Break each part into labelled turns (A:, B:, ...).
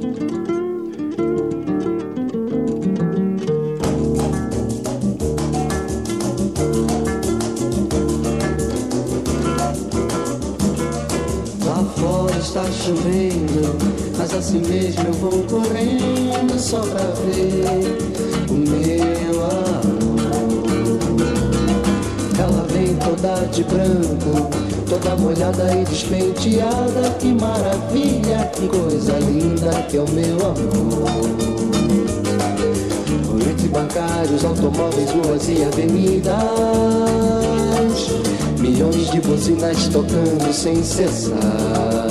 A: Está chovendo, mas assim mesmo eu vou correndo só pra ver o meu amor. Ela vem toda de branco, toda molhada e despenteada. Que maravilha, que coisa linda que é o meu amor. Entre bancários, automóveis, ruas e avenidas, milhões de buzinas tocando sem cessar.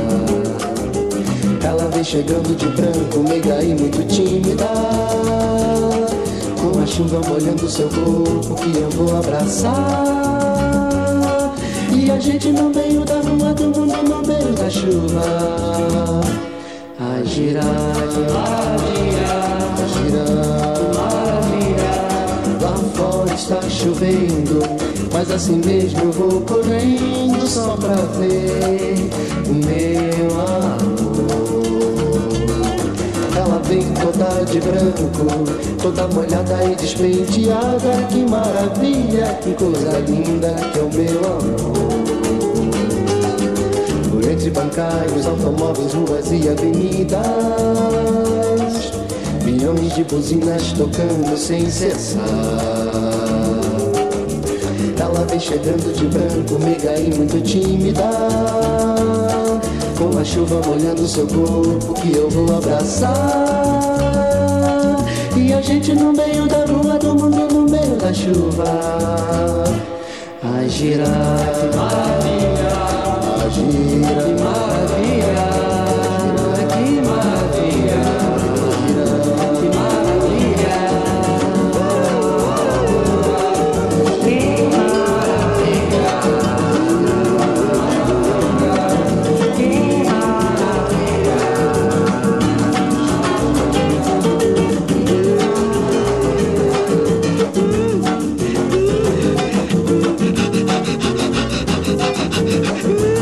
A: Ela vem chegando de branco, meiga e muito tímida, com a chuva molhando seu corpo que eu vou abraçar. E a gente no meio da rua, do mundo no meio da chuva, a girar, a girar, a girar, a girar. Lá fora está chovendo, mas assim mesmo eu vou correndo só pra ver o meu amor. Ela vem toda de branco, toda molhada e despenteada. Que maravilha, que coisa linda que é o meu amor. Por entre bancários, automóveis, ruas e avenidas, milhões de buzinas tocando sem cessar. Ela vem chegando de branco, meiga e muito tímida, com a chuva molhando seu corpo que eu vou abraçar. E a gente no meio da rua, do mundo no meio da chuva, a girar, que maravilha, a girar, que maravilha, que maravilha, que maravilha, que maravilha.